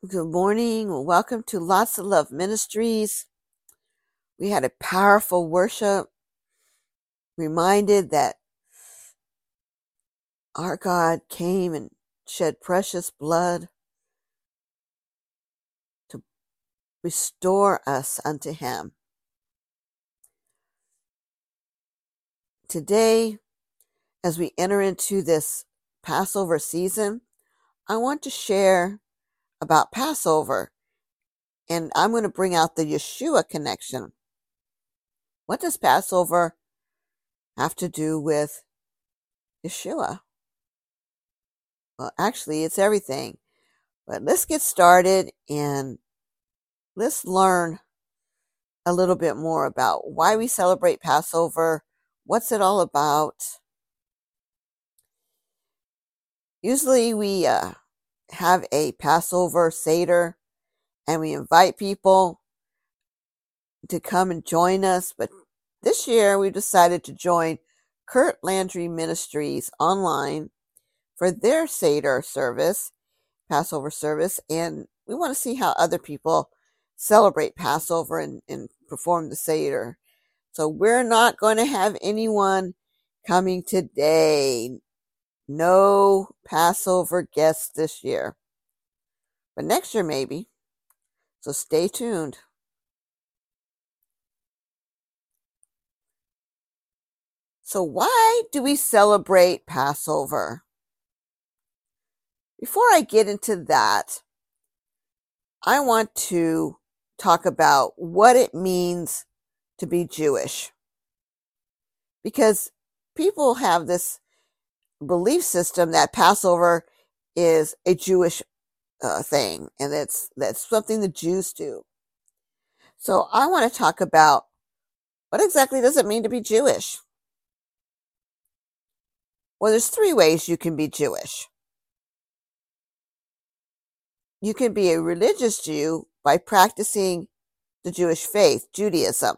Good morning. Welcome to Lots of Love Ministries. We had a powerful worship, reminded that our God came and shed precious blood to restore us unto Him. Today, as we enter into this Passover season, I want to share about Passover, and I'm going to bring out the Yeshua connection. What does Passover have to do with Yeshua? Well, actually, it's everything. But let's get started and let's learn a little bit more about why we celebrate Passover. What's it all about? Usually we have a Passover Seder and we invite people to come and join us. But this year we decided to join Kurt Landry Ministries online for their Seder service, Passover service, and we want to see how other people celebrate Passover and perform the Seder. So we're not going to have anyone coming today. No Passover guests this year. But next year maybe. So stay tuned. So why do we celebrate Passover? Before I get into that, I want to talk about what it means to be Jewish. Because people have this belief system that Passover is a Jewish thing, and that's something the Jews do. So I want to talk about what exactly does it mean to be Jewish? Well, there's 3 ways you can be Jewish. You can be a religious Jew by practicing the Jewish faith, Judaism.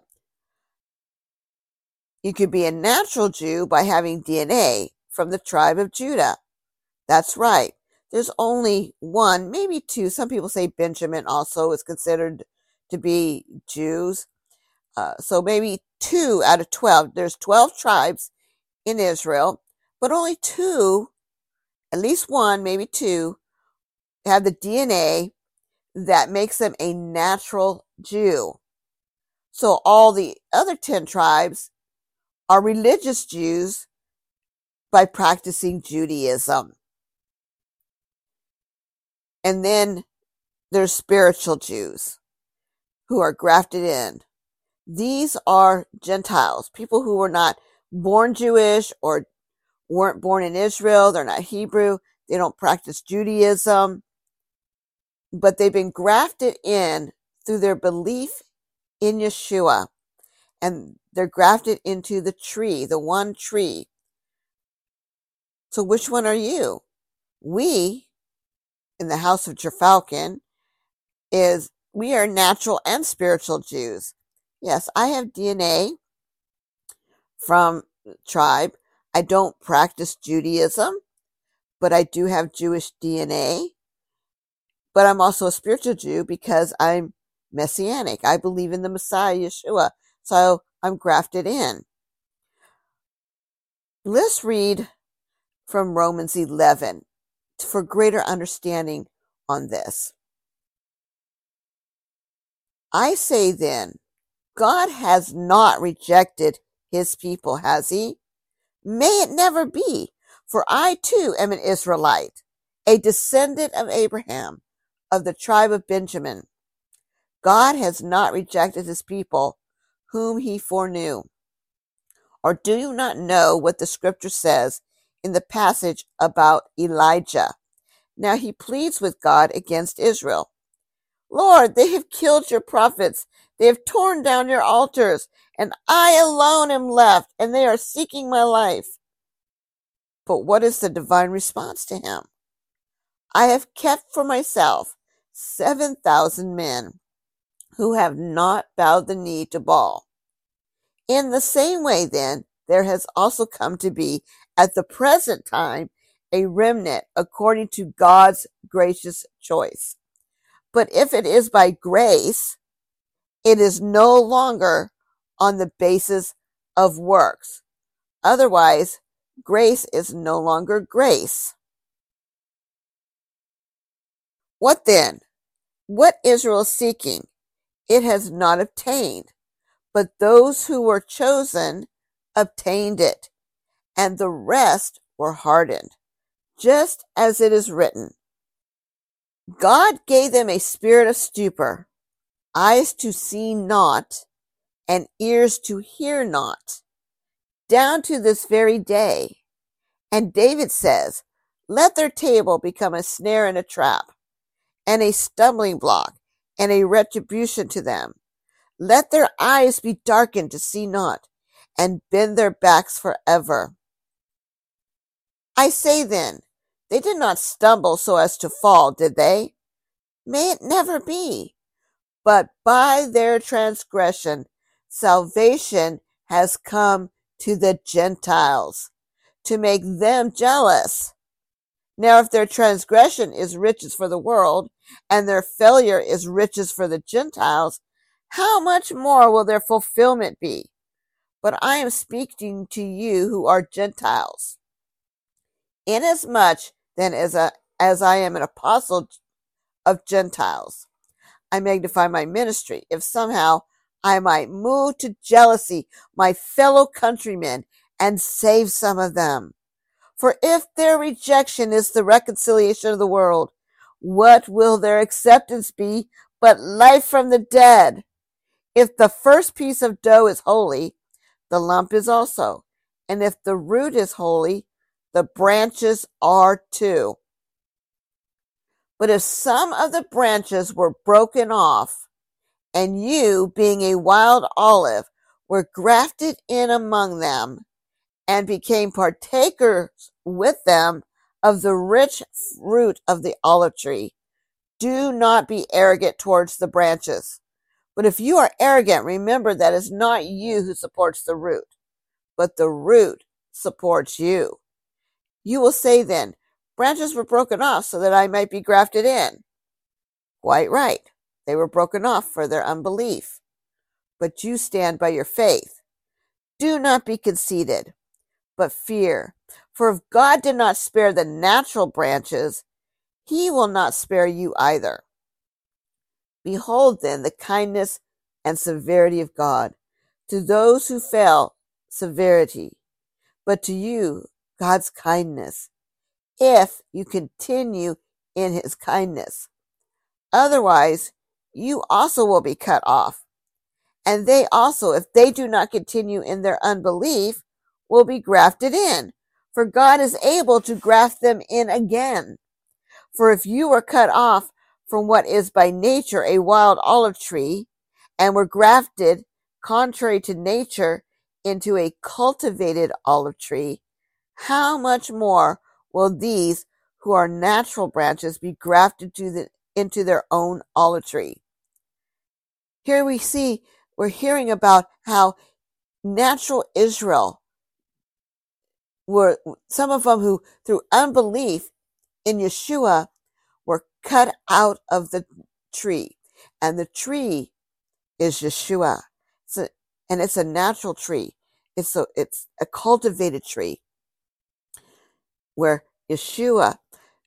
You could be a natural Jew by having DNA from the tribe of Judah. That's right. There's only 1, maybe 2. Some people say Benjamin also is considered to be Jews. So maybe 2 out of 12. There's 12 tribes in Israel, but only 2, at least 1, maybe 2, have the DNA that makes them a natural Jew. So all the other 10 tribes are religious Jews by practicing Judaism. And then there's spiritual Jews who are grafted in. These are Gentiles, people who were not born Jewish or weren't born in Israel. They're not Hebrew. They don't practice Judaism, but they've been grafted in through their belief in Yeshua, and they're grafted into the tree, the one tree. So which one are you? We, in the house of Gerfalcon, we are natural and spiritual Jews. Yes, I have DNA from the tribe. I don't practice Judaism, but I do have Jewish DNA. But I'm also a spiritual Jew because I'm Messianic. I believe in the Messiah, Yeshua. So I'm grafted in. Let's read from Romans 11 for greater understanding on this. I say then, God has not rejected his people, has he? May it never be, for I too am an Israelite, a descendant of Abraham, of the tribe of Benjamin. God has not rejected his people, whom he foreknew. Or do you not know what the scripture says in the passage about Elijah? Now he pleads with God against Israel. Lord, they have killed your prophets. They have torn down your altars, and I alone am left, and they are seeking my life. But what is the divine response to him? I have kept for myself 7,000 men who have not bowed the knee to Baal. In the same way, then, there has also come to be, at the present time, a remnant according to God's gracious choice. But if it is by grace, it is no longer on the basis of works. Otherwise, grace is no longer grace. What then? What Israel is seeking, it has not obtained, but those who were chosen obtained it, and the rest were hardened. Just as it is written, God gave them a spirit of stupor, eyes to see not, and ears to hear not, down to this very day. And David says, let their table become a snare and a trap, and a stumbling block, and a retribution to them. Let their eyes be darkened to see not, and bend their backs forever. I say then, they did not stumble so as to fall, did they? May it never be. But by their transgression, salvation has come to the Gentiles, to make them jealous. Now, if their transgression is riches for the world, and their failure is riches for the Gentiles, how much more will their fulfillment be? But I am speaking to you who are Gentiles. Inasmuch then as I am an apostle of Gentiles, I magnify my ministry, if somehow I might move to jealousy my fellow countrymen and save some of them. For if their rejection is the reconciliation of the world, what will their acceptance be but life from the dead? If the first piece of dough is holy, the lump is also. And if the root is holy, the branches are too. But if some of the branches were broken off, and you, being a wild olive, were grafted in among them, and became partakers with them of the rich fruit of the olive tree, do not be arrogant towards the branches. But if you are arrogant, remember that it is not you who supports the root, but the root supports you. You will say then, branches were broken off so that I might be grafted in. Quite right. They were broken off for their unbelief. But you stand by your faith. Do not be conceited, but fear. For if God did not spare the natural branches, he will not spare you either. Behold then the kindness and severity of God. To those who fell, severity, but to you, God's kindness, if you continue in his kindness. Otherwise, you also will be cut off. And they also, if they do not continue in their unbelief, will be grafted in. For God is able to graft them in again. For if you were cut off from what is by nature a wild olive tree, and were grafted, contrary to nature, into a cultivated olive tree, how much more will these who are natural branches be grafted into their own olive tree? Here we're hearing about how natural Israel were, some of them who through unbelief in Yeshua were cut out of the tree. And the tree is Yeshua. And it's a natural tree. It's a cultivated tree where Yeshua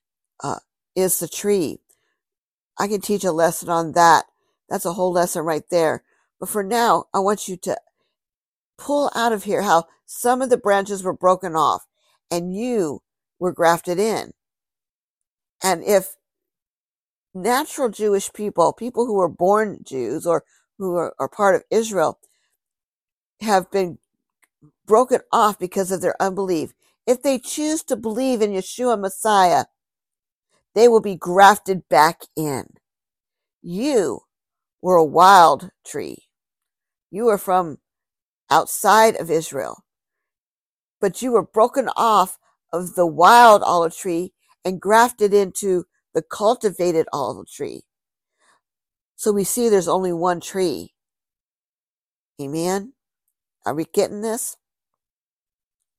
is the tree. I can teach a lesson on that. That's a whole lesson right there. But for now, I want you to pull out of here how some of the branches were broken off and you were grafted in. And if natural Jewish people who were born Jews or who are part of Israel, have been broken off because of their unbelief, if they choose to believe in Yeshua Messiah, they will be grafted back in. You were a wild tree. You were from outside of Israel, but you were broken off of the wild olive tree and grafted into the cultivated olive tree. So we see there's only one tree. Amen? Are we getting this?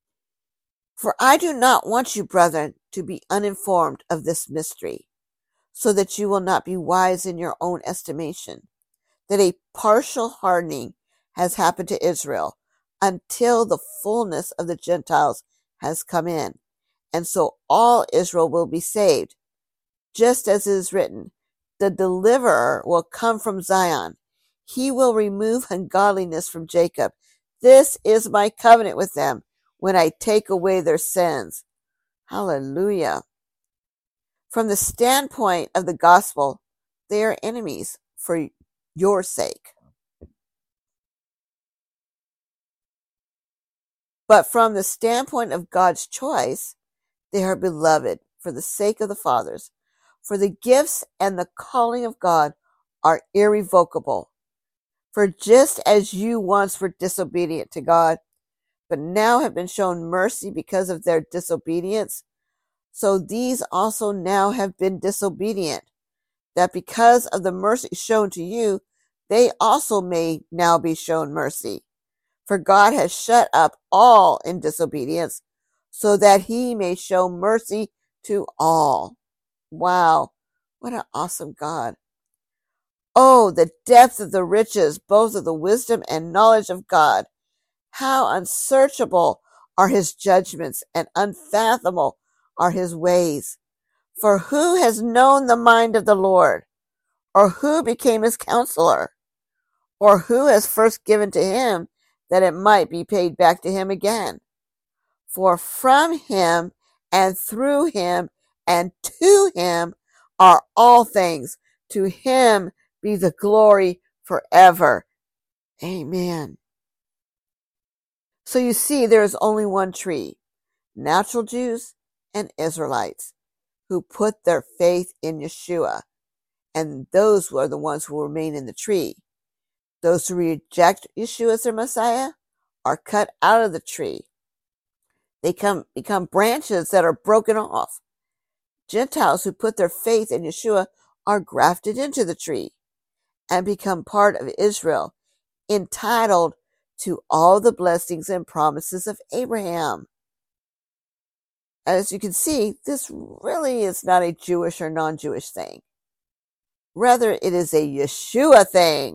For I do not want you, brethren, to be uninformed of this mystery. so that you will not be wise in your own estimation, that a partial hardening has happened to Israel until the fullness of the Gentiles has come in, and so all Israel will be saved. Just as it is written, the deliverer will come from Zion. He will remove ungodliness from Jacob. This is my covenant with them when I take away their sins. Hallelujah. From the standpoint of the gospel, they are enemies for your sake. But from the standpoint of God's choice, they are beloved for the sake of the fathers. For the gifts and the calling of God are irrevocable. For just as you once were disobedient to God, but now have been shown mercy because of their disobedience, so these also now have been disobedient, that because of the mercy shown to you, they also may now be shown mercy. For God has shut up all in disobedience, so that he may show mercy to all. Wow, what an awesome God. Oh, the depth of the riches, both of the wisdom and knowledge of God. How unsearchable are his judgments and unfathomable are his ways. For who has known the mind of the Lord? Or who became his counselor? Or who has first given to him that it might be paid back to him again? For from him and through him and to him are all things. To him be the glory forever. Amen. So you see, there is only one tree, natural Jews and Israelites, who put their faith in Yeshua, and those were the ones who remain in the tree. Those who reject Yeshua as their Messiah are cut out of the tree. They become branches that are broken off. Gentiles who put their faith in Yeshua are grafted into the tree and become part of Israel, entitled to all the blessings and promises of Abraham. As you can see, this really is not a Jewish or non-Jewish thing. Rather, it is a Yeshua thing.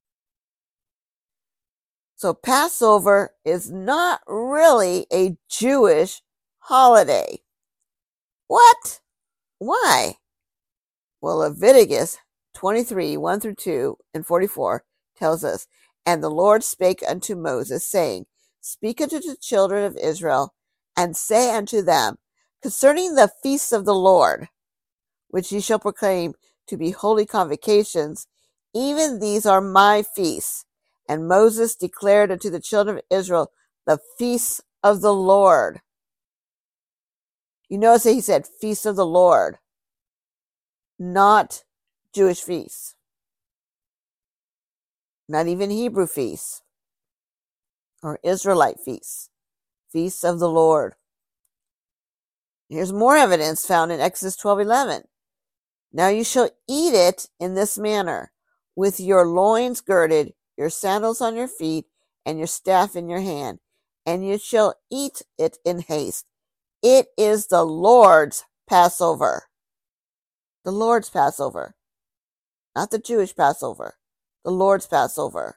So Passover is not really a Jewish holiday. What? Why? Well, Leviticus 23, 1 through 2 and 44 tells us, And the Lord spake unto Moses, saying, Speak unto the children of Israel, and say unto them, Concerning the feasts of the Lord, which ye shall proclaim to be holy convocations, even these are my feasts. And Moses declared unto the children of Israel the feasts of the Lord. You notice that he said feasts of the Lord, not Jewish feasts, not even Hebrew feasts or Israelite feasts, feasts of the Lord. Here's more evidence found in Exodus 12:11. Now you shall eat it in this manner, with your loins girded, your sandals on your feet, and your staff in your hand, and you shall eat it in haste. It is the Lord's Passover. The Lord's Passover. Not the Jewish Passover. The Lord's Passover.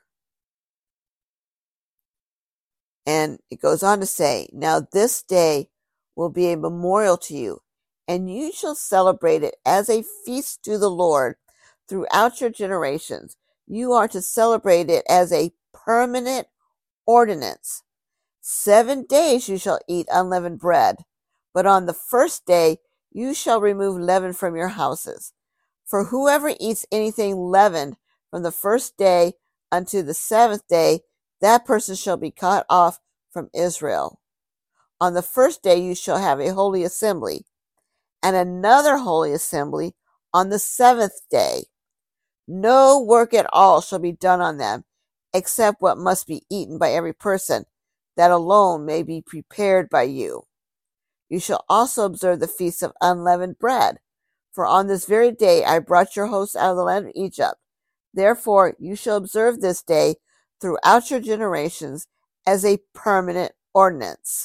And it goes on to say, Now this day will be a memorial to you, and you shall celebrate it as a feast to the Lord throughout your generations. You are to celebrate it as a permanent ordinance. 7 days you shall eat unleavened bread, but on the first day you shall remove leaven from your houses. For whoever eats anything leavened from the first day unto the 7th day, that person shall be cut off from Israel. On the first day you shall have a holy assembly, and another holy assembly on the 7th day. No work at all shall be done on them, except what must be eaten by every person. That alone may be prepared by you. You shall also observe the feast of unleavened bread, for on this very day I brought your hosts out of the land of Egypt. Therefore you shall observe this day throughout your generations as a permanent ordinance.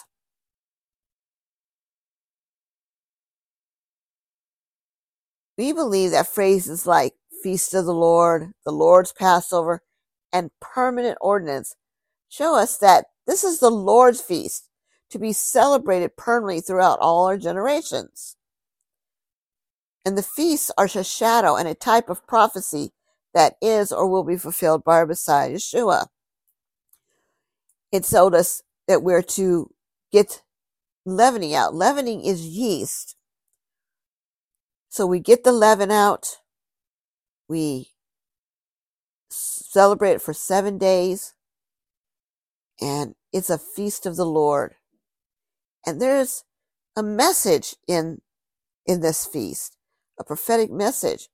We believe that phrases like Feast of the Lord's Passover, and permanent ordinance show us that this is the Lord's feast to be celebrated permanently throughout all our generations. And the feasts are a shadow and a type of prophecy that is or will be fulfilled by our Messiah, Yeshua. It told us that we're to get leavening out. Leavening is yeast. So we get the leaven out. We celebrate it for 7 days. And it's a feast of the Lord. And there's a message in this feast, a prophetic message.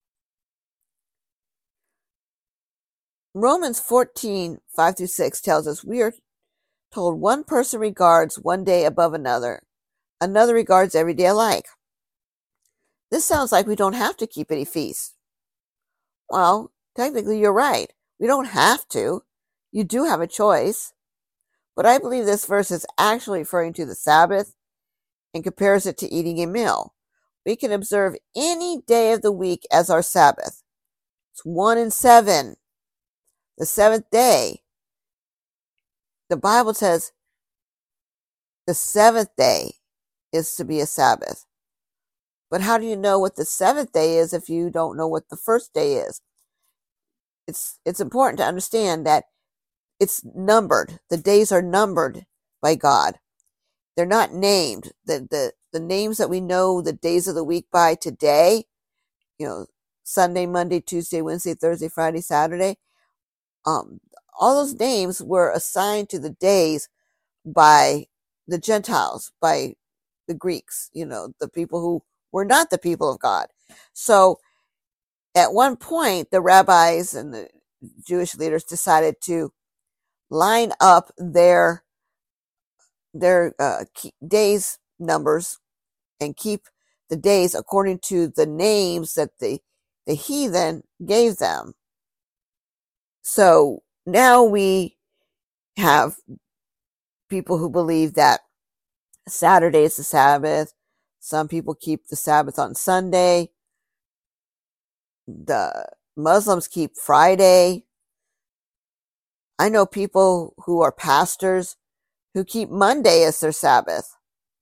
Romans 14:5-6 tells us we are told one person regards one day above another. Another regards every day alike. This sounds like we don't have to keep any feasts. Well, technically you're right. We don't have to. You do have a choice. But I believe this verse is actually referring to the Sabbath and compares it to eating a meal. We can observe any day of the week as our Sabbath. It's 1 and 7. The seventh day. The Bible says the seventh day is to be a Sabbath. But how do you know what the seventh day is if you don't know what the first day is? It's important to understand that it's numbered. The days are numbered by God. They're not named. The names that we know the days of the week by today, Sunday, Monday, Tuesday, Wednesday, Thursday, Friday, Saturday, all those names were assigned to the days by the Gentiles, by the Greeks, the people who were not the people of God. So at one point, the rabbis and the Jewish leaders decided to line up their days numbers and keep the days according to the names that the heathen gave them. So now we have people who believe that Saturday is the Sabbath. Some people keep the Sabbath on Sunday. The Muslims keep Friday. I know people who are pastors who keep Monday as their Sabbath.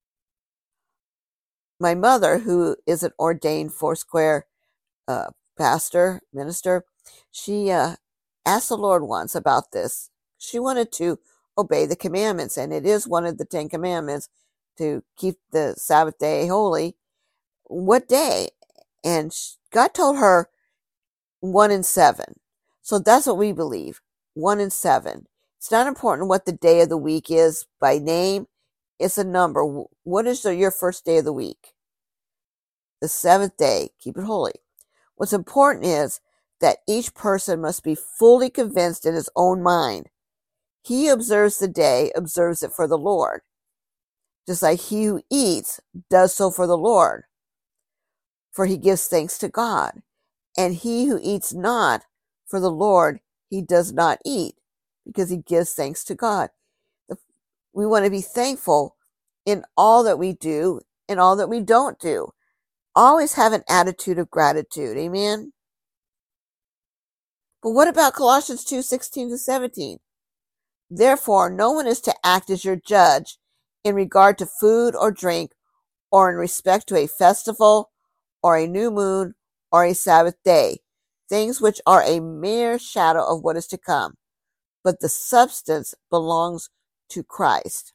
My mother, who is an ordained Foursquare pastor, minister, she asked the Lord once about this. She wanted to obey the commandments, and it is one of the 10 commandments to keep the Sabbath day holy. What day? And God told her 1 and 7. So that's what we believe, 1 and 7. It's not important what the day of the week is by name. It's a number. What is your first day of the week? The seventh day. Keep it holy. What's important is that each person must be fully convinced in his own mind. He observes the day, observes it for the Lord. Just like he who eats does so for the Lord, for he gives thanks to God. And he who eats not for the Lord, he does not eat, because he gives thanks to God. We want to be thankful in all that we do and all that we don't do. Always have an attitude of gratitude. Amen? But what about Colossians 2:16-17? Therefore, no one is to act as your judge in regard to food or drink, or in respect to a festival, or a new moon, or a Sabbath day, things which are a mere shadow of what is to come, but the substance belongs to Christ.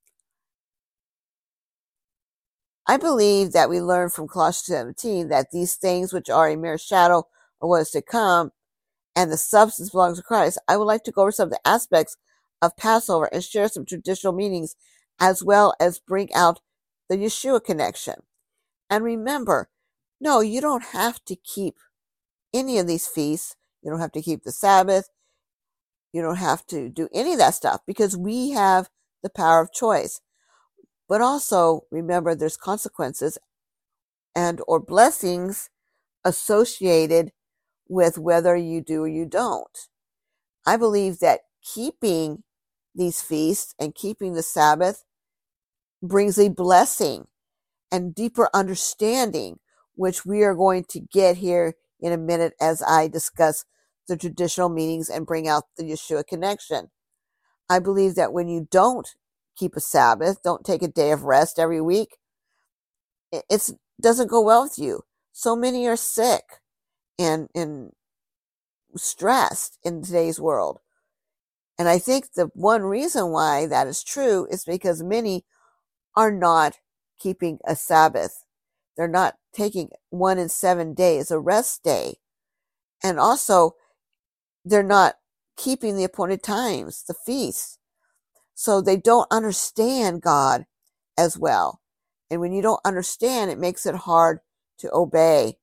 I believe that we learn from Colossians 17 that these things which are a mere shadow of what is to come and the substance belongs to Christ. I would like to go over some of the aspects of Passover and share some traditional meanings, as well as bring out the Yeshua connection. And remember, no, you don't have to keep any of these feasts. You don't have to keep the Sabbath. You don't have to do any of that stuff, because we have the power of choice. But also remember, there's consequences and or blessings associated with whether you do or you don't. I believe that keeping these feasts and keeping the Sabbath brings a blessing and deeper understanding which we are going to get here in a minute as I discuss the traditional meanings and bring out the Yeshua connection. I believe that when you don't keep a Sabbath, don't take a day of rest every week, it doesn't go well with you. So many are sick and stressed in today's world. And I think the one reason why that is true is because many are not keeping a Sabbath. They're not taking 1 in 7 days, a rest day. And also, they're not keeping the appointed times, the feasts. So they don't understand God as well. And when you don't understand, it makes it hard to obey.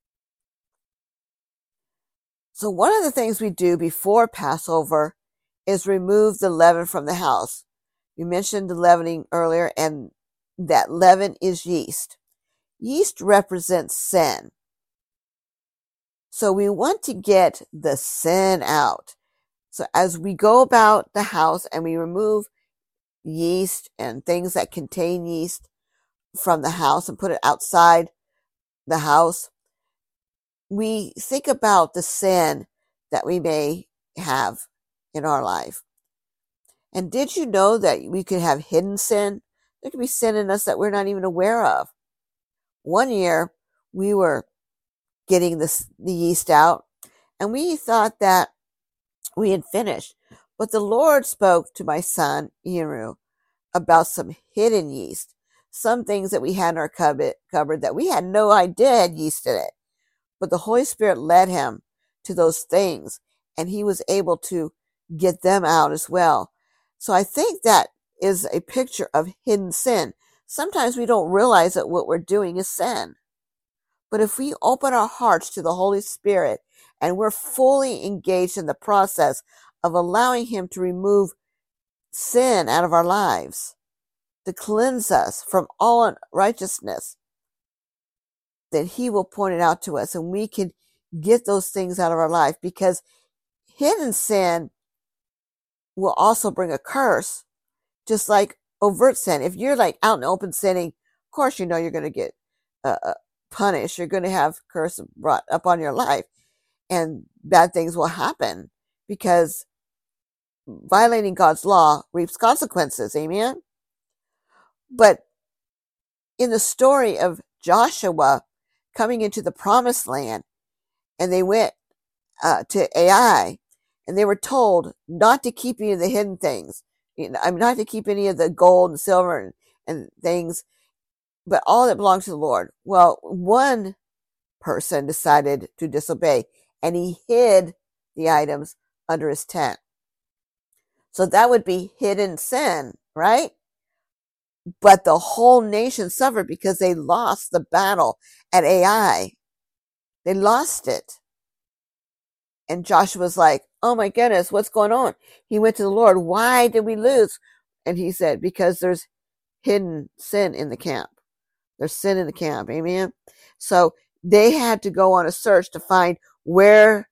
So one of the things we do before Passover is remove the leaven from the house. We mentioned the leavening earlier, and that leaven is yeast. Yeast represents sin. So we want to get the sin out. So as we go about the house and we remove yeast and things that contain yeast from the house and put it outside the house, we think about the sin that we may have in our life. And did you know that we could have hidden sin? There could be sin in us that we're not even aware of. One year, we were getting the yeast out, and we thought that we had finished. But the Lord spoke to my son, Yeru, about some hidden yeast, some things that we had in our cupboard that we had no idea had yeast in it. But the Holy Spirit led him to those things, and he was able to get them out as well. So I think that is a picture of hidden sin. Sometimes we don't realize that what we're doing is sin. But if we open our hearts to the Holy Spirit and we're fully engaged in the process of allowing him to remove sin out of our lives, to cleanse us from all unrighteousness, then he will point it out to us and we can get those things out of our life, because hidden sin will also bring a curse, just like overt sin. If you're like out in the open sinning, of course you know you're going to get punished. You're going to have curse brought up on your life, and bad things will happen, because violating God's law reaps consequences. Amen. But in the story of Joshua coming into the promised land, and they went to Ai, and they were told not to keep any of the hidden things, not to keep any of the gold and silver and things, but all that belongs to the Lord. Well, one person decided to disobey, and he hid the items under his tent. So that would be hidden sin, right? But the whole nation suffered because they lost the battle at Ai. They lost it. And Joshua's like, oh my goodness, what's going on? He went to the Lord. Why did we lose? And he said, because there's hidden sin in the camp. There's sin in the camp. Amen. So they had to go on a search to find where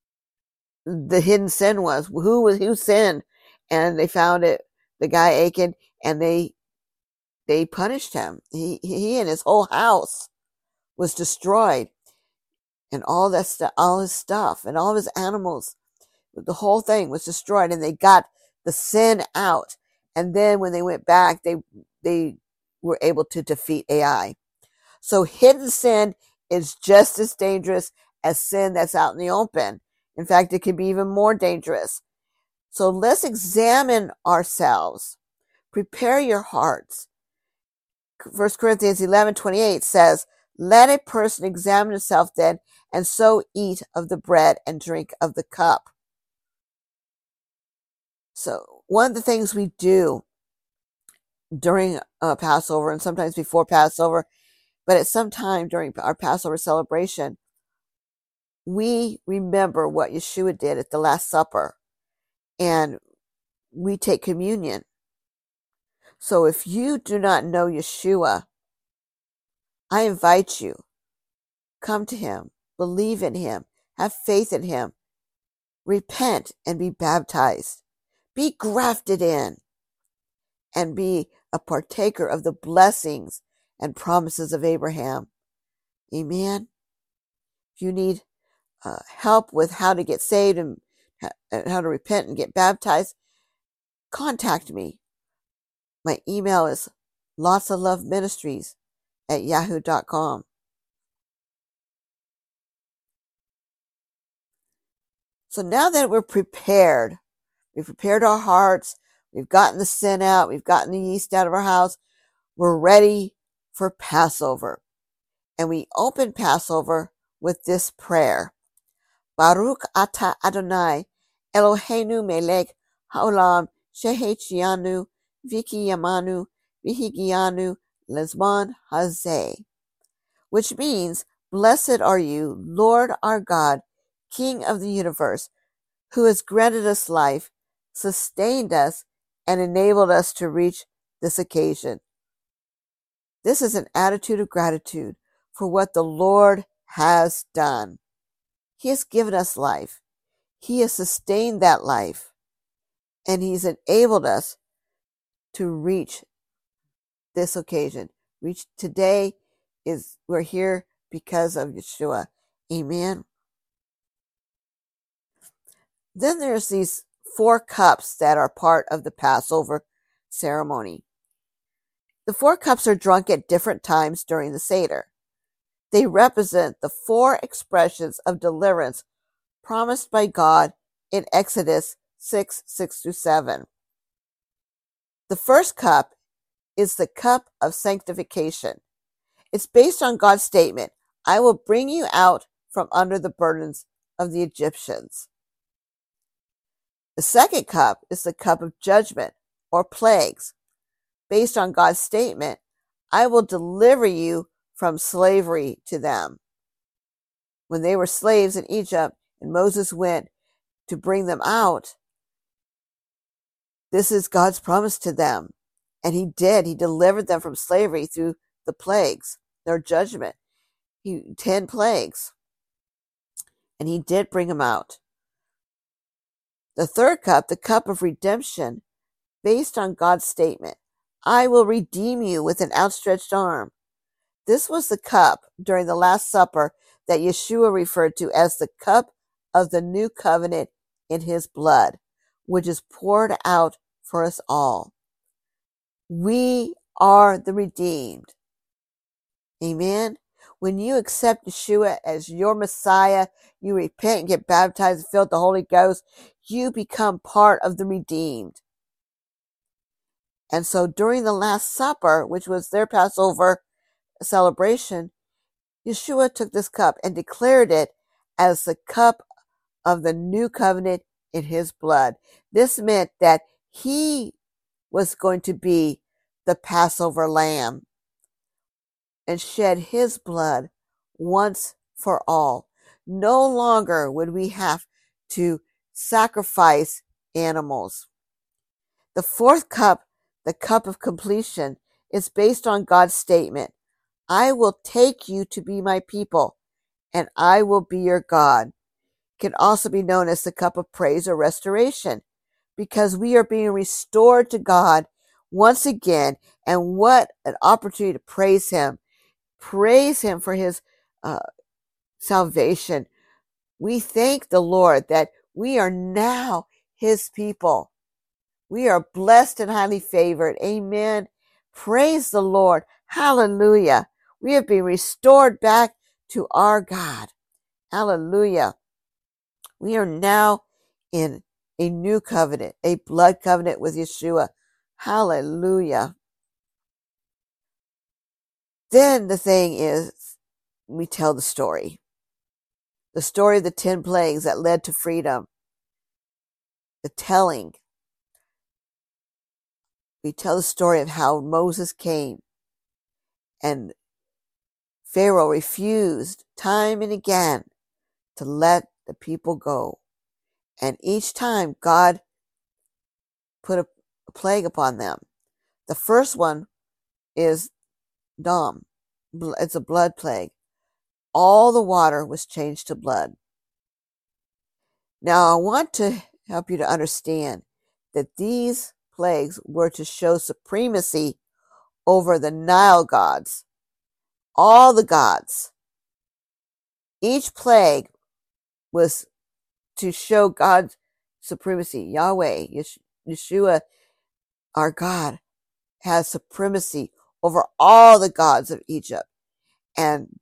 the hidden sin was, who sinned. And they found it, the guy Achan, and they punished him. He and his whole house was destroyed. And all that stuff, all his stuff, and all of his animals, the whole thing was destroyed, and they got the sin out. And then when they went back, they were able to defeat Ai. So hidden sin is just as dangerous as sin that's out in the open. In fact, it can be even more dangerous. So let's examine ourselves. Prepare your hearts. 1 Corinthians 11:28 says, let a person examine himself then, and so eat of the bread and drink of the cup. So one of the things we do during Passover, and sometimes before Passover, but at some time during our Passover celebration, we remember what Yeshua did at the Last Supper, and we take communion. So if you do not know Yeshua, I invite you, come to him, believe in him, have faith in him, repent and be baptized, be grafted in, and be a partaker of the blessings and promises of Abraham. Amen. If you need help with how to get saved and how to repent and get baptized, contact me. My email is lotsofloveministries@yahoo.com. So now that we've prepared our hearts, we've gotten the sin out, we've gotten the yeast out of our house, we're ready for Passover. And we open Passover with this prayer. Baruch atah Adonai, Eloheinu melech haolam, shehechianu, vikiyamanu, vihigianu, lezman hazeh. Which means, blessed are you, Lord our God, King of the universe, who has granted us life, sustained us, and enabled us to reach this occasion. This is an attitude of gratitude for what the Lord has done. He has given us life. He has sustained that life. And He's enabled us to reach this occasion. Today we're here because of Yeshua. Amen. Then there's these 4 cups that are part of the Passover ceremony. The 4 cups are drunk at different times during the Seder. They represent the 4 expressions of deliverance promised by God in Exodus 6:6-7. The first cup is the cup of sanctification. It's based on God's statement, I will bring you out from under the burdens of the Egyptians. The second cup is the cup of judgment or plagues, based on God's statement, I will deliver you from slavery to them. When they were slaves in Egypt and Moses went to bring them out, this is God's promise to them. And He did. He delivered them from slavery through the plagues, their judgment. 10 plagues. And He did bring them out. The third cup, the cup of redemption, based on God's statement, I will redeem you with an outstretched arm. This was the cup during the Last Supper that Yeshua referred to as the cup of the new covenant in His blood, which is poured out for us all. We are the redeemed. Amen. When you accept Yeshua as your Messiah, you repent and get baptized and filled with the Holy Ghost, you become part of the redeemed. And so during the Last Supper, which was their Passover celebration, Yeshua took this cup and declared it as the cup of the new covenant in His blood. This meant that He was going to be the Passover lamb and shed His blood once for all. No longer would we have to sacrifice animals. The fourth cup, the cup of completion, is based on God's statement, I will take you to be my people, and I will be your God. It can also be known as the cup of praise or restoration, because we are being restored to God once again, and what an opportunity to praise Him. Praise Him for His salvation. We thank the Lord that we are now His people. We are blessed and highly favored. Amen. Praise the Lord. Hallelujah. We have been restored back to our God. Hallelujah. We are now in a new covenant, a blood covenant with Yeshua. Hallelujah. Then the thing is, we tell the story. The story of the 10 plagues that led to freedom. The telling. We tell the story of how Moses came and Pharaoh refused time and again to let the people go. And each time God put a plague upon them. The first one is Dam. It's a blood plague. All the water was changed to blood. Now I want to help you to understand that these plagues were to show supremacy over the Nile gods. All the gods Each plague was to show God's supremacy. Yahweh, Yeshua, our God, has supremacy over all the gods of Egypt. And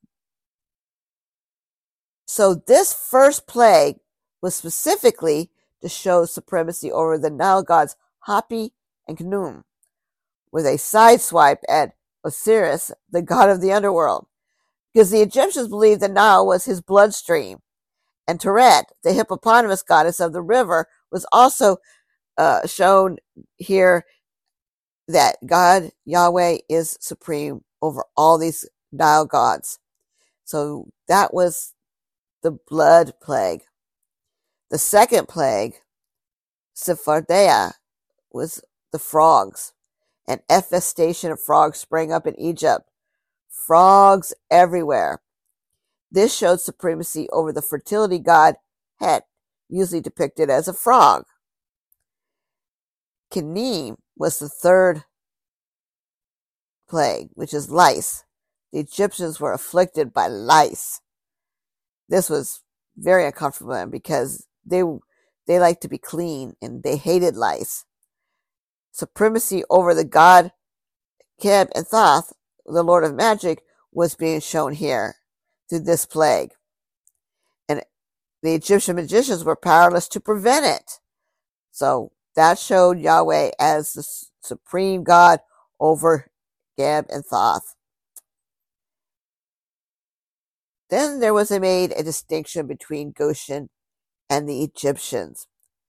so this first plague was specifically to show supremacy over the Nile gods Hapi and Khnum, with a sideswipe at Osiris, the god of the underworld, because the Egyptians believed the Nile was his bloodstream. And Teret, the hippopotamus goddess of the river, was also shown here, that God, Yahweh, is supreme over all these Nile gods. So that was the blood plague. The second plague, Sephardia, was the frogs. An infestation of frogs sprang up in Egypt. Frogs everywhere. This showed supremacy over the fertility god Het, usually depicted as a frog. Kinim was the third plague, which is lice. The Egyptians were afflicted by lice. This was very uncomfortable because they like to be clean and they hated lice. Supremacy over the god Keb and Thoth, the Lord of Magic, was being shown here through this plague. And the Egyptian magicians were powerless to prevent it. So that showed Yahweh as the supreme God over Geb and Thoth. Then there was made a distinction between Goshen and the Egyptians.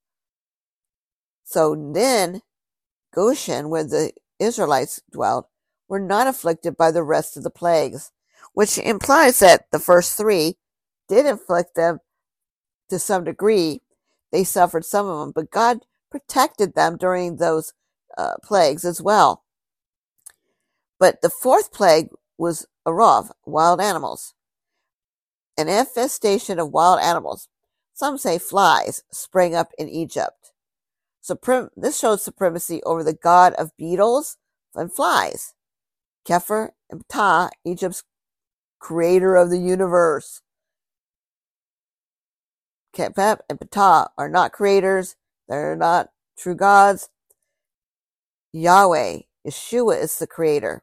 So then Goshen, where the Israelites dwelt, were not afflicted by the rest of the plagues, which implies that the first three did inflict them to some degree. They suffered some of them, but God protected them during those plagues as well. But the fourth plague was Arov, wild animals. An infestation of wild animals, some say flies, sprang up in Egypt. This showed supremacy over the god of beetles and flies. Kepher and Ptah, Egypt's creator of the universe. Kepher and Ptah are not creators. They're not true gods. Yahweh, Yeshua, is the creator.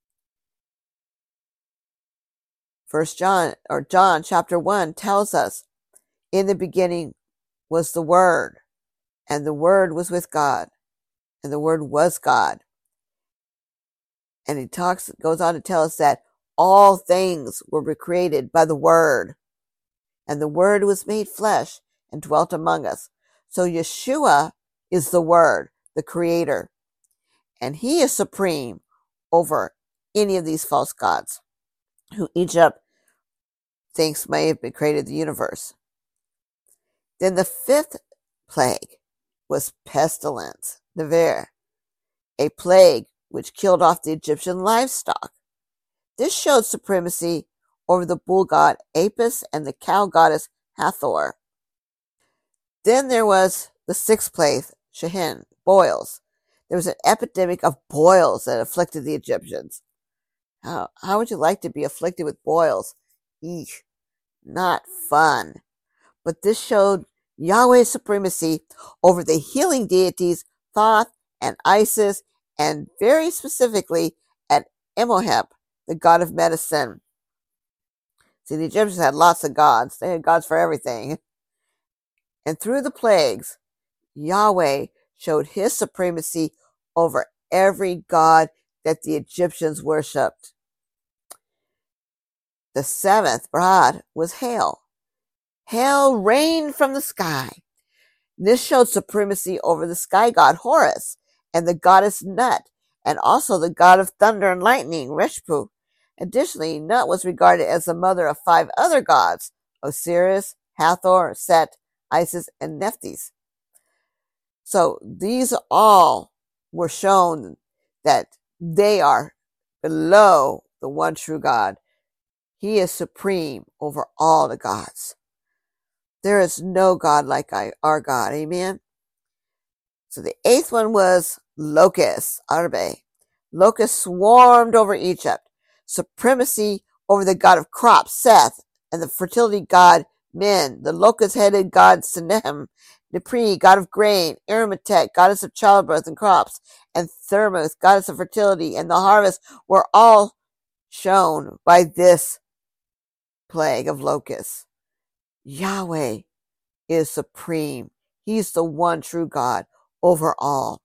John chapter 1 tells us, in the beginning was the Word, and the Word was with God, and the Word was God. And he goes on to tell us that all things were created by the Word, and the Word was made flesh and dwelt among us. So Yeshua is the Word, the Creator, and He is supreme over any of these false gods who Egypt thinks may have been created the universe. Then the fifth plague was pestilence, Never, a plague which killed off the Egyptian livestock. This showed supremacy over the bull god Apis and the cow goddess Hathor. Then there was the sixth plague, Shehin, boils. There was an epidemic of boils that afflicted the Egyptians. How would you like to be afflicted with boils? Eesh, not fun. But this showed Yahweh's supremacy over the healing deities Thoth and Isis, and very specifically at Emohep, the god of medicine. See, the Egyptians had lots of gods. They had gods for everything. And through the plagues, Yahweh showed his supremacy over every god that the Egyptians worshipped. The seventh, Brad, was hail. Hail rained from the sky. This showed supremacy over the sky god Horus and the goddess Nut, and also the god of thunder and lightning, Reshpu. Additionally, Nut was regarded as the mother of 5 other gods, Osiris, Hathor, Set, Isis, and Nephthys. So these all were shown that they are below the one true God. He is supreme over all the gods. There is no God like our God. Amen. So the 8th one was locusts, Arbe. Locusts swarmed over Egypt. Supremacy over the god of crops, Seth, and the fertility god Min, the locust-headed god Senem, Nipri, god of grain, Erematek, goddess of childbirth and crops, and Thermuth, goddess of fertility and the harvest, were all shown by this plague of locusts. Yahweh is supreme. He's the one true God over all.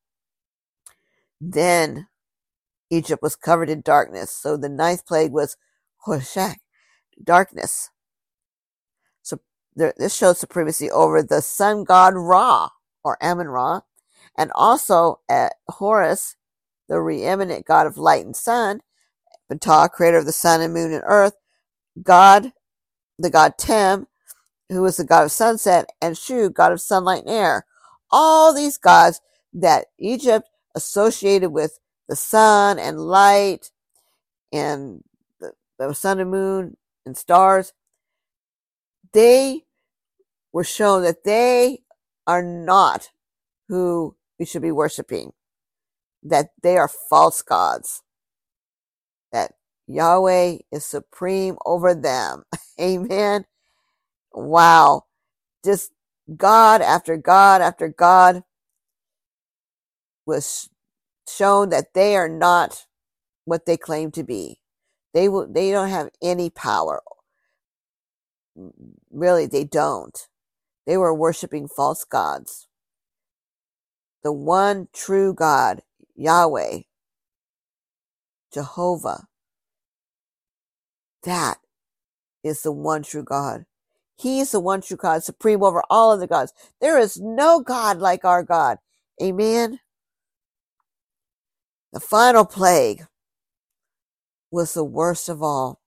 Then Egypt was covered in darkness. So the ninth plague was Hoshak, darkness. So this shows supremacy over the sun god Ra, or Amun-Ra, and also at Horus, the preeminent god of light and sun, Ptah, creator of the sun and moon and earth, the god Tem, who was the god of sunset, and Shu, god of sunlight and air. All these gods that Egypt associated with the sun and light and the sun and moon and stars, they were shown that they are not who we should be worshiping, that they are false gods, that Yahweh is supreme over them. Amen. Wow. Just God after God after God was shown that they are not what they claim to be. They don't have any power. Really, they don't. They were worshiping false gods. The one true God, Yahweh, Jehovah, that is the one true God. He is the one true God, supreme over all other gods. There is no God like our God. Amen. The final plague was the worst of all.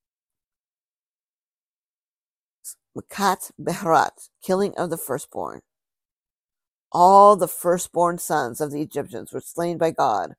Makat Beharat, killing of the firstborn. All the firstborn sons of the Egyptians were slain by God.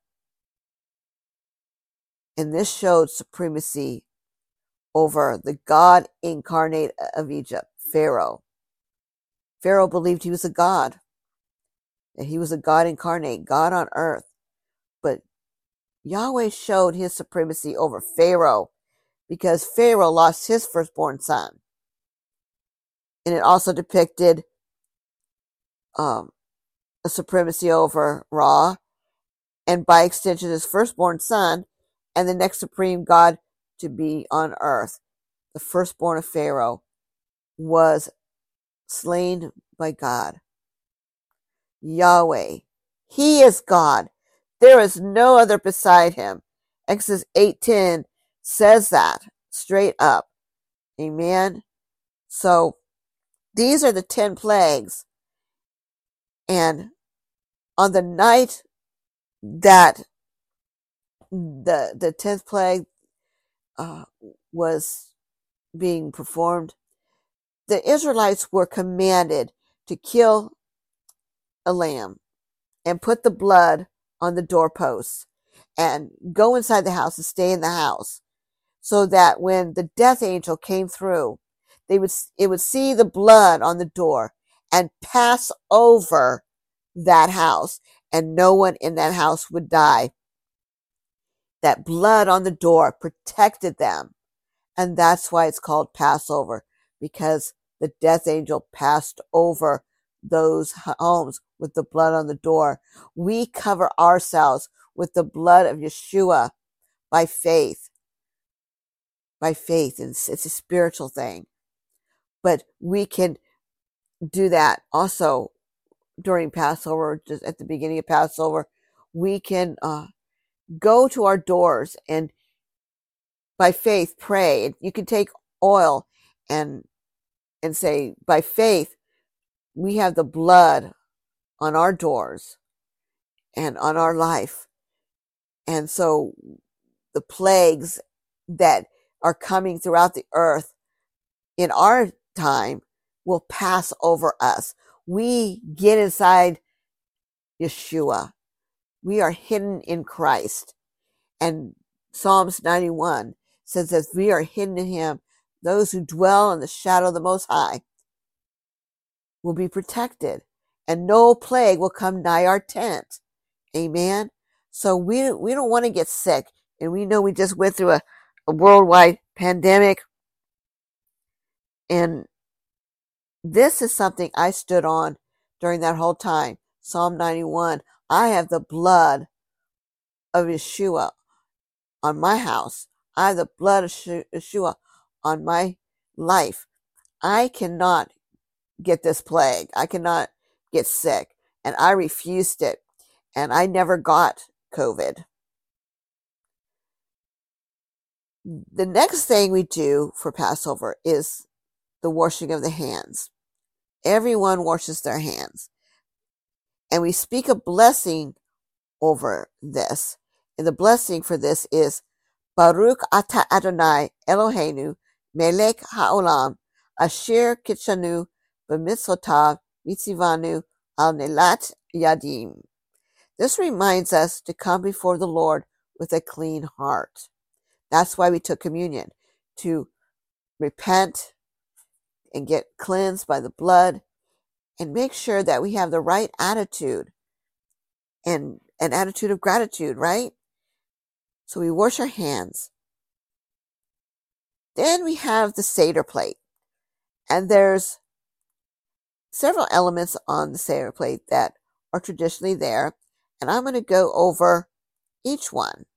And this showed supremacy over the God incarnate of Egypt, Pharaoh. Pharaoh believed he was a god, that he was a God incarnate, God on earth. But Yahweh showed his supremacy over Pharaoh because Pharaoh lost his firstborn son. And it also depicted a supremacy over Ra, and by extension his firstborn son, and the next supreme God to be on earth, the firstborn of Pharaoh, was slain by God. Yahweh, he is God. There is no other beside him. Exodus 8:10 says that straight up. Amen. So these are the 10 plagues. And on the night that the 10th plague was being performed, the Israelites were commanded to kill a lamb and put the blood on the doorposts and go inside the house and stay in the house, so that when the death angel came through, it would see the blood on the door and pass over that house, and no one in that house would die. That blood on the door protected them, and that's why it's called Passover, because the death angel passed over those homes with the blood on the door. We cover ourselves with the blood of Yeshua by faith. By faith, it's a spiritual thing. But we can do that also during Passover, just at the beginning of Passover. We can go to our doors and by faith pray. You can take oil and say, by faith, we have the blood on our doors and on our life. And so the plagues that are coming throughout the earth in our time will pass over us. We get inside Yeshua. We are hidden in Christ. And Psalms 91 says that we are hidden in him. Those who dwell in the shadow of the Most High will be protected, and no plague will come nigh our tent. Amen. So we don't want to get sick. And we know we just went through a worldwide pandemic. And this is something I stood on during that whole time. Psalm 91. I have the blood of Yeshua on my house. I have the blood of Yeshua on my life. I cannot get this plague. I cannot get sick. And I refused it. And I never got COVID. The next thing we do for Passover is the washing of the hands. Everyone washes their hands. And we speak a blessing over this. And the blessing for this is Baruch Ata Adonai Eloheinu Melech Haolam Asher Kitshanu B'mitzvotav Mitzivanu Al Nelat Yadim. This reminds us to come before the Lord with a clean heart. That's why we took communion, to repent and get cleansed by the blood and make sure that we have the right attitude and an attitude of gratitude, right? So we wash our hands. Then we have the Seder plate. And there's several elements on the Seder plate that are traditionally there. And I'm going to go over each one.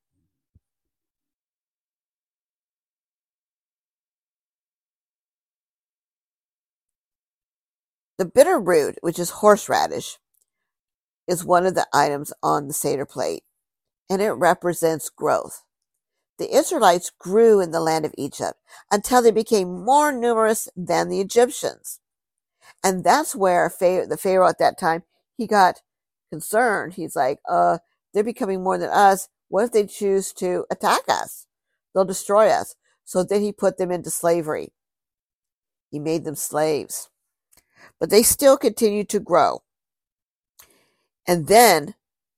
The bitter root, which is horseradish, is one of the items on the Seder plate, and it represents growth. The Israelites grew in the land of Egypt until they became more numerous than the Egyptians. And that's where the Pharaoh at that time, he got concerned. He's like, they're becoming more than us. What if they choose to attack us? They'll destroy us. So then he put them into slavery. He made them slaves. But they still continued to grow. And then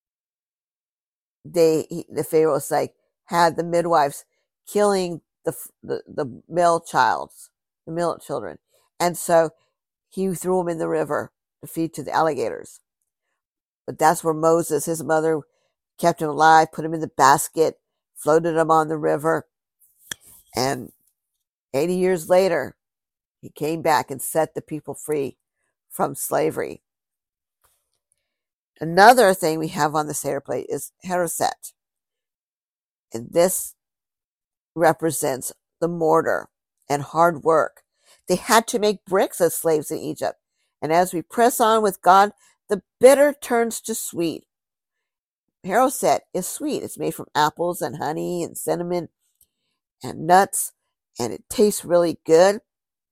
the Pharaoh's like had the midwives killing the male children. And so he threw them in the river to feed to the alligators. But that's where Moses, his mother, kept him alive, put him in the basket, floated him on the river. And 80 years later, he came back and set the people free from slavery. Another thing we have on the Seder plate is Haroset. And this represents the mortar and hard work. They had to make bricks as slaves in Egypt. And as we press on with God, the bitter turns to sweet. Haroset is sweet. It's made from apples and honey and cinnamon and nuts, and it tastes really good.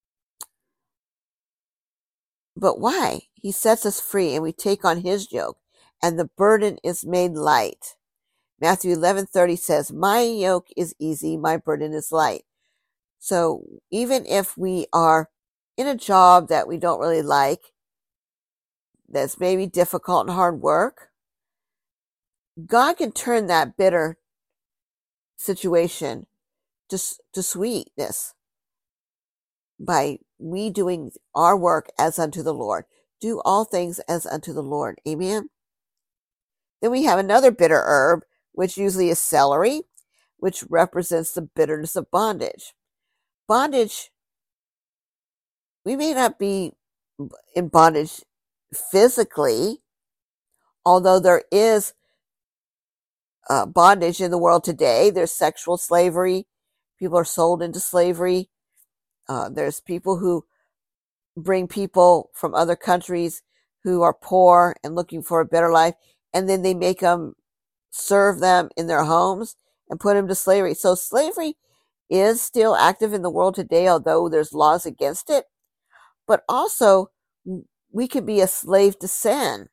But why? He sets us free, and we take on his yoke, and the burden is made light. Matthew 11:30 says, my yoke is easy, my burden is light. So even if we are in a job that we don't really like, that's maybe difficult and hard work, God can turn that bitter situation to sweetness by we doing our work as unto the Lord. Do all things as unto the Lord. Amen. Then we have another bitter herb, which usually is celery, which represents the bitterness of bondage. Bondage, we may not be in bondage physically, although there is bondage in the world today. There's sexual slavery. People are sold into slavery. There's people who bring people from other countries who are poor and looking for a better life, and then they make them serve them in their homes and put them to slavery. So slavery is still active in the world today, although there's laws against it. But also, we can be a slave to sin,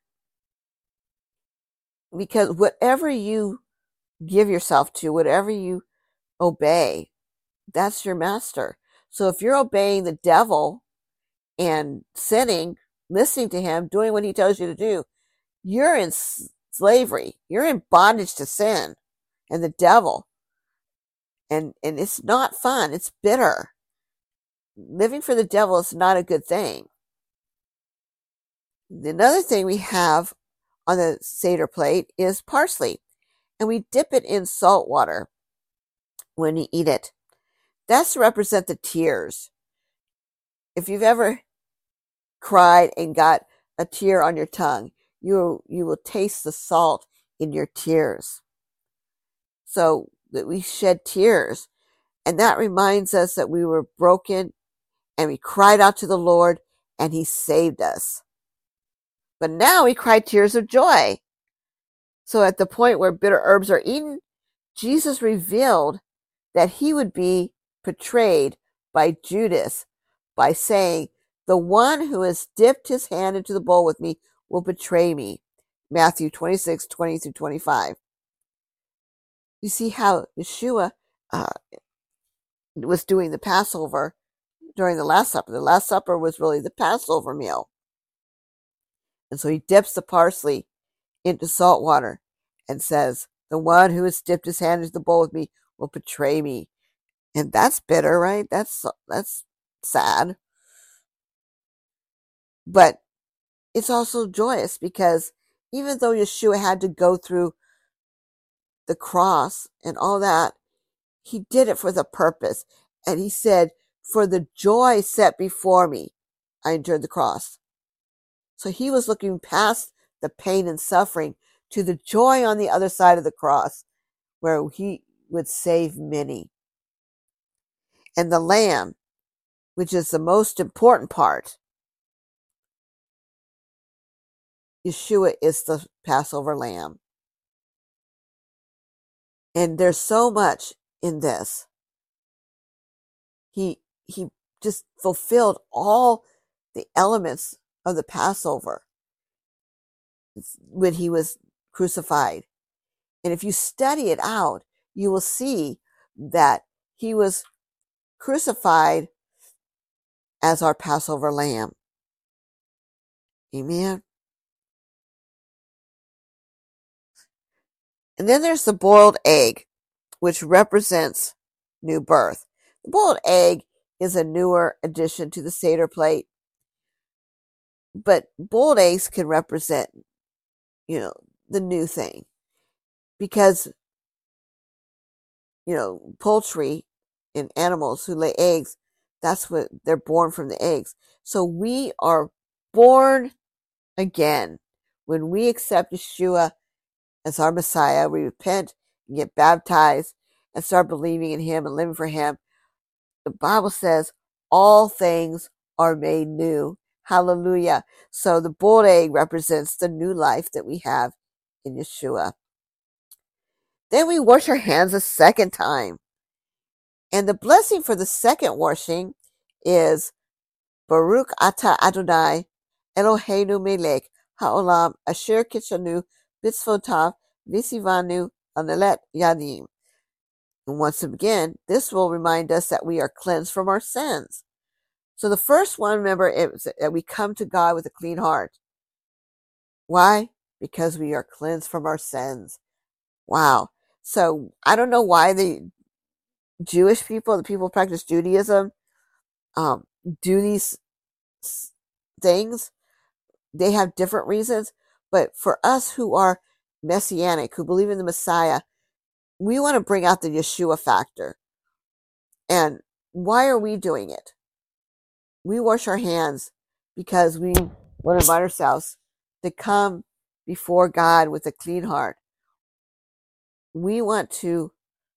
because whatever you give yourself to, whatever you obey, that's your master. So if you're obeying the devil and sinning, listening to him, doing what he tells you to do, you're in slavery. You're in bondage to sin and the devil. And it's not fun. It's bitter. Living for the devil is not a good thing. Another thing we have on the Seder plate is parsley. And we dip it in salt water when you eat it. That's to represent the tears. if you've ever cried and got a tear on your tongue, you will taste the salt in your tears. So that we shed tears. And that reminds us that we were broken and we cried out to the Lord and he saved us. But now we cry tears of joy. So at the point where bitter herbs are eaten, Jesus revealed that he would be betrayed by Judas by saying, the one who has dipped his hand into the bowl with me will betray me. Matthew 26:20-25. You see how Yeshua was doing the Passover during the Last Supper. The Last Supper was really the Passover meal. And so he dips the parsley into salt water and says, the one who has dipped his hand into the bowl with me will betray me. And that's bitter, right? That's sad. But it's also joyous because even though Yeshua had to go through the cross and all that, he did it for the purpose. And he said, for the joy set before me, I endured the cross. So he was looking past the pain and suffering to the joy on the other side of the cross, where he would save many. And the lamb, which is the most important part, Yeshua is the Passover lamb. And there's so much in this. He just fulfilled all the elements of the Passover when he was crucified. And if you study it out, you will see that he was crucified as our Passover lamb. Amen. And then there's the boiled egg, which represents new birth. The boiled egg is a newer addition to the Seder plate. But boiled eggs can represent, the new thing. Because, poultry and animals who lay eggs, that's what they're born from, the eggs. So we are born again. When we accept Yeshua as our Messiah, we repent and get baptized and start believing in him and living for him. The Bible says all things are made new. Hallelujah. So the boiled egg represents the new life that we have in Yeshua. Then we wash our hands a second time. And the blessing for the second washing is Baruch Atah Adonai Eloheinu melech haolam asher kitshanu mitzvotav visivanu anelet yadim. And once again, this will remind us that we are cleansed from our sins. So the first one, remember, is that we come to God with a clean heart. Why? Because we are cleansed from our sins. Wow. So I don't know why the Jewish people, the people who practice Judaism, do these things. They have different reasons. But for us who are Messianic, who believe in the Messiah, we want to bring out the Yeshua factor. And why are we doing it? We wash our hands because we want to invite ourselves to come before God with a clean heart. We want to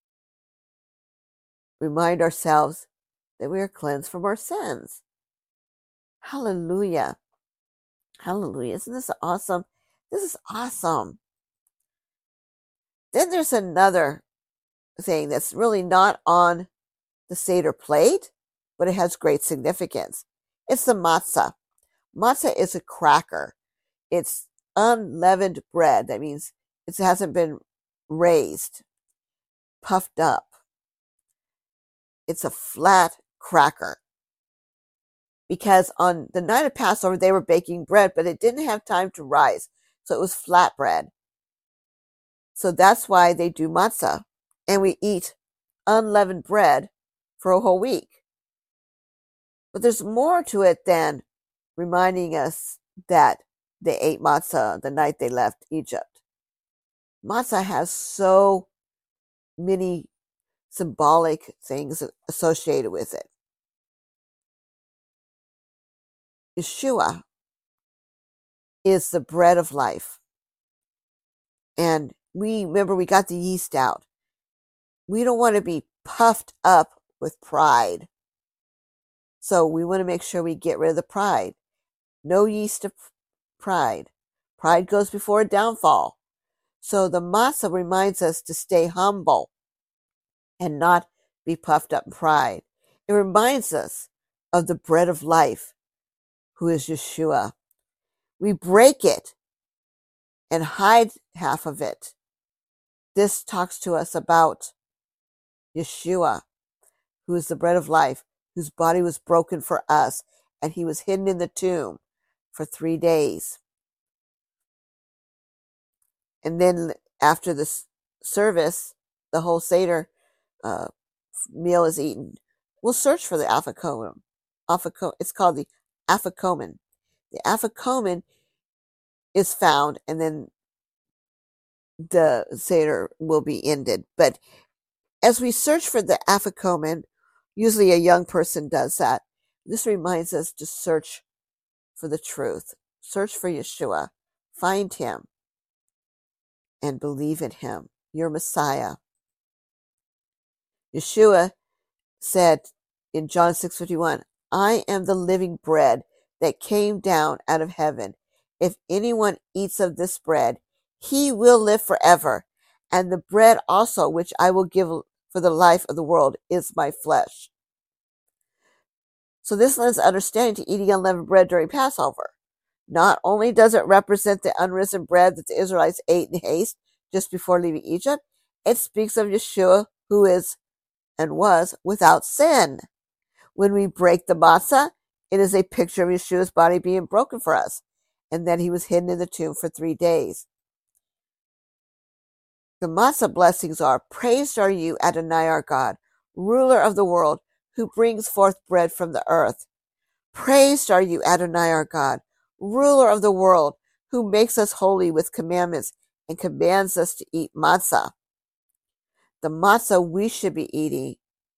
remind ourselves that we are cleansed from our sins. Hallelujah. Hallelujah. Isn't this awesome? This is awesome. Then there's another thing that's really not on the Seder plate, but it has great significance. It's the matzah. Matzah is a cracker. It's unleavened bread. That means it hasn't been raised, puffed up. It's a flat cracker. Because on the night of Passover, they were baking bread, but it didn't have time to rise. So it was flat bread. So that's why they do matzah. And we eat unleavened bread for a whole week. But there's more to it than reminding us that they ate matzah the night they left Egypt. Matzah has so many symbolic things associated with it. Yeshua is the bread of life. And we got the yeast out. We don't want to be puffed up with pride. So we want to make sure we get rid of the pride. No yeast of pride. Pride goes before a downfall. So the matzah reminds us to stay humble and not be puffed up in pride. It reminds us of the bread of life, who is Yeshua. We break it and hide half of it. This talks to us about Yeshua, who is the bread of life, whose body was broken for us, and he was hidden in the tomb for 3 days. And then after the service, the whole Seder meal is eaten. We'll search for the Afikomen. It's called the Afikomen. The Afikomen is found, and then the Seder will be ended. But as we search for the Afikomen, usually a young person does that. This reminds us to search for the truth. Search for Yeshua. Find him and believe in him, your Messiah. Yeshua said in John 6:51, I am the living bread that came down out of heaven. If anyone eats of this bread, he will live forever. And the bread also which I will give for the life of the world is my flesh. So this lends understanding to eating unleavened bread during Passover. Not only does it represent the unrisen bread that the Israelites ate in haste just before leaving Egypt, it speaks of Yeshua, who is and was without sin. When we break the matzah, it is a picture of Yeshua's body being broken for us, and that he was hidden in the tomb for 3 days. The matzah blessings are, praised are you, Adonai our God, ruler of the world, who brings forth bread from the earth. Praised are you, Adonai our God, ruler of the world, who makes us holy with commandments and commands us to eat matzah. The matzah we should be eating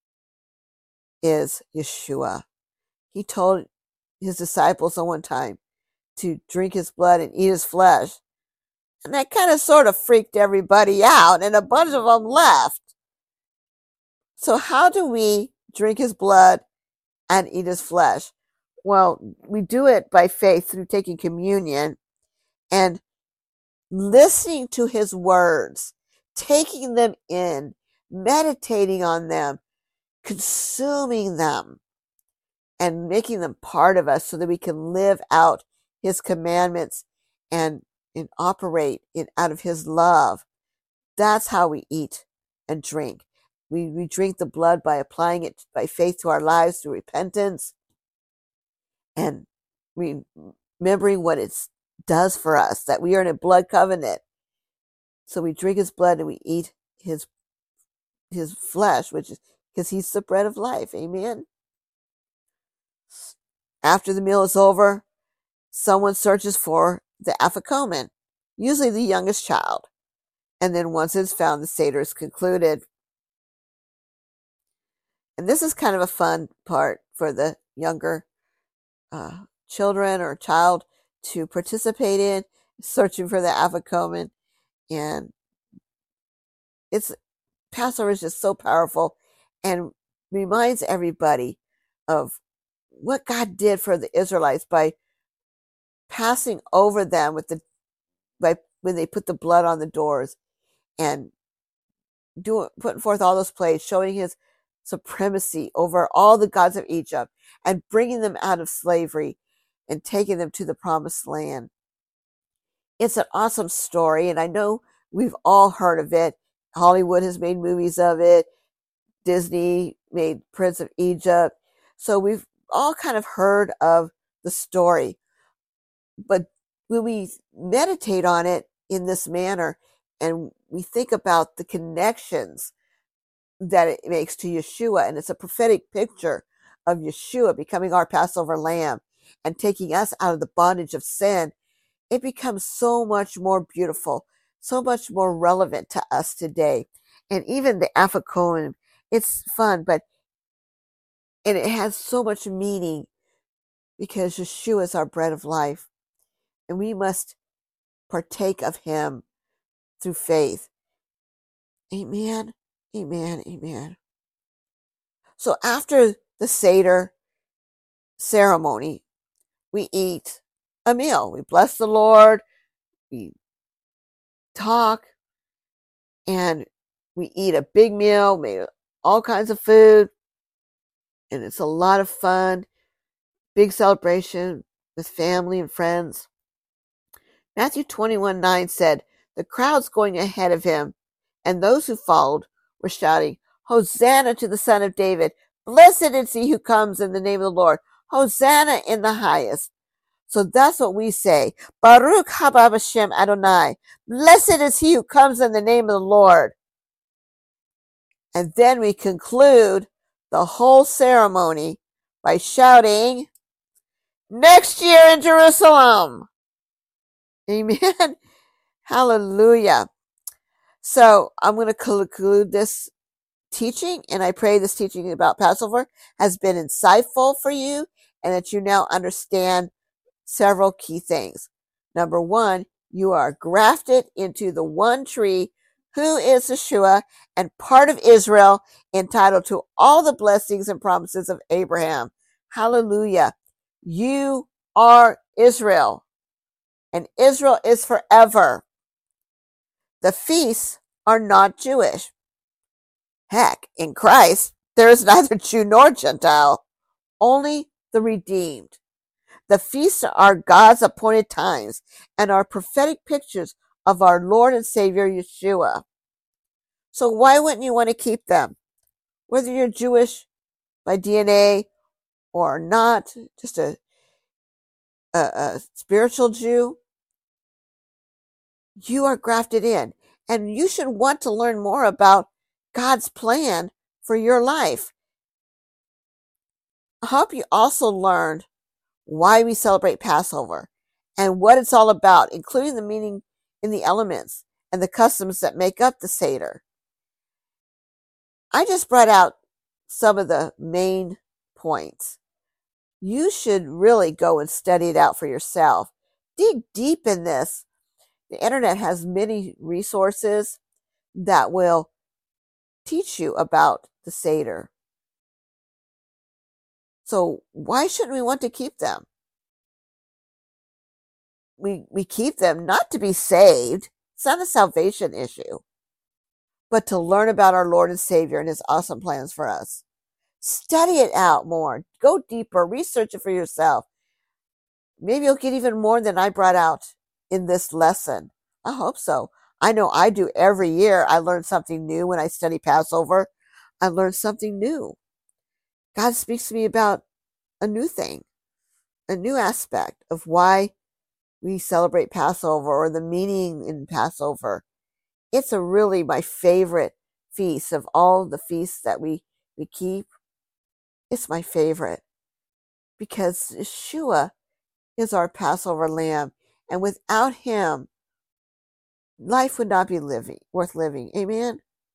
is Yeshua. He told his disciples at one time to drink his blood and eat his flesh. And that kind of sort of freaked everybody out, and a bunch of them left. So how do we drink his blood and eat his flesh? Well, we do it by faith through taking communion and listening to his words, taking them in, meditating on them, consuming them, and making them part of us so that we can live out his commandments and operate out of his love. That's how we eat and drink. We drink the blood by applying it by faith to our lives through repentance and remembering what it does for us, that we are in a blood covenant. So we drink his blood and we eat his flesh, which is because he's the bread of life. Amen. After the meal is over, someone searches for the Afikomen, usually the youngest child. And then once it's found, the Seder is concluded. And this is kind of a fun part for the younger children or child to participate in, searching for the Afikomen. And Passover is just so powerful and reminds everybody of what God did for the Israelites by passing over them when they put the blood on the doors and putting forth all those plagues, showing his supremacy over all the gods of Egypt and bringing them out of slavery and taking them to the promised land. It's an awesome story, and I know we've all heard of it. Hollywood has made movies of it. Disney made Prince of Egypt. So we've all kind of heard of the story. But when we meditate on it in this manner and we think about the connections that it makes to Yeshua, and it's a prophetic picture of Yeshua becoming our Passover lamb and taking us out of the bondage of sin, it becomes so much more beautiful, so much more relevant to us today. And even the Afikomen, it's fun, and it has so much meaning because Yeshua is our bread of life, and we must partake of him through faith. Amen, amen, amen. So after the Seder ceremony, we eat a meal. We bless the Lord, we talk, and we eat a big meal, made all kinds of food, and it's a lot of fun. Big celebration with family and friends. Matthew 21:9 said, the crowds going ahead of him and those who followed were shouting, Hosanna to the Son of David. Blessed is he who comes in the name of the Lord. Hosanna in the highest. So that's what we say. Baruch haba Hashem Adonai. Blessed is he who comes in the name of the Lord. And then we conclude the whole ceremony by shouting, next year in Jerusalem. Amen. Hallelujah. So I'm going to conclude this teaching, and I pray this teaching about Passover has been insightful for you and that you now understand several key things. Number one, you are grafted into the one tree who is Yeshua and part of Israel, entitled to all the blessings and promises of Abraham. Hallelujah. You are Israel, and Israel is forever. The feasts are not Jewish. Heck, in Christ, there is neither Jew nor Gentile, only the redeemed. The feasts are God's appointed times and are prophetic pictures of our Lord and Savior Yeshua. So why wouldn't you want to keep them? Whether you're Jewish by DNA or not, just a spiritual Jew, you are grafted in, and you should want to learn more about God's plan for your life. I hope you also learned why we celebrate Passover and what it's all about, including the meaning in the elements and the customs that make up the Seder. I just brought out some of the main points. You should really go and study it out for yourself. Dig deep in this. The internet has many resources that will teach you about the Seder. So why shouldn't we want to keep them? We keep them not to be saved. It's not a salvation issue, but to learn about our Lord and Savior and his awesome plans for us. Study it out more. Go deeper. Research it for yourself. Maybe you'll get even more than I brought out in this lesson. I hope so. I know I do every year. I learn something new when I study Passover. I learn something new. God speaks to me about a new thing, a new aspect of why we celebrate Passover or the meaning in Passover. It's really my favorite feast of all the feasts that we keep. It's my favorite because Yeshua is our Passover lamb, and without him, life would not be worth living. Amen.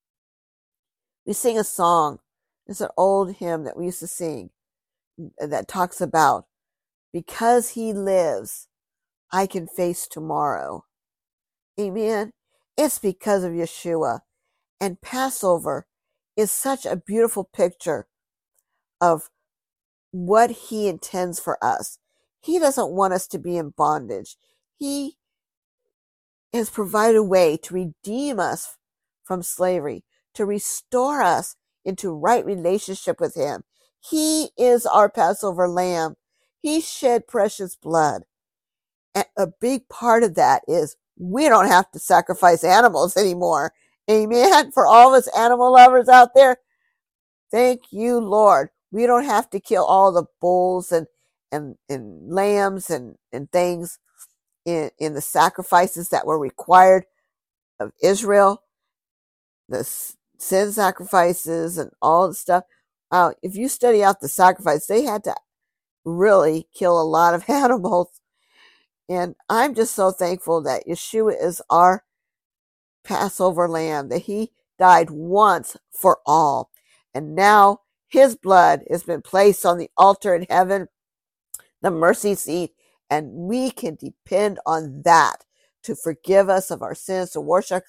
We sing a song. It's an old hymn that we used to sing that talks about, because he lives, I can face tomorrow. Amen. It's because of Yeshua. And Passover is such a beautiful picture of what he intends for us. He doesn't want us to be in bondage. He has provided a way to redeem us from slavery, to restore us into right relationship with him. He is our Passover lamb. He shed precious blood. And a big part of that is we don't have to sacrifice animals anymore. Amen. For all of us animal lovers out there, thank you, Lord. We don't have to kill all the bulls and lambs and things in the sacrifices that were required of Israel, the sin sacrifices and all the stuff. If you study out the sacrifice, they had to really kill a lot of animals. And I'm just so thankful that Yeshua is our Passover lamb, that he died once for all. And now his blood has been placed on the altar in heaven, the mercy seat, and we can depend on that to forgive us of our sins, to wash our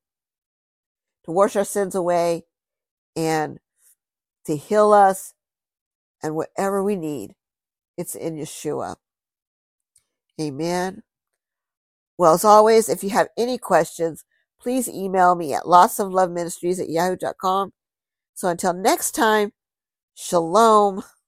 sins away, and to heal us, and whatever we need, it's in Yeshua. Amen. Well, as always, if you have any questions, please email me at lotsofloveministries@yahoo.com. So until next time, shalom.